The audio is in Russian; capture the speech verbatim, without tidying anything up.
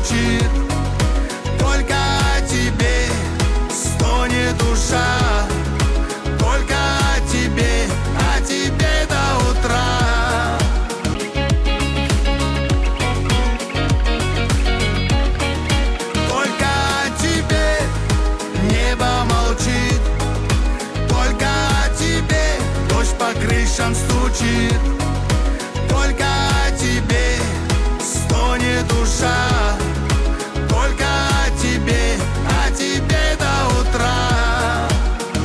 молчит. Только о тебе стонет душа. Только о тебе, о тебе до утра. Только о тебе небо молчит. Только о тебе дождь по крышам стучит.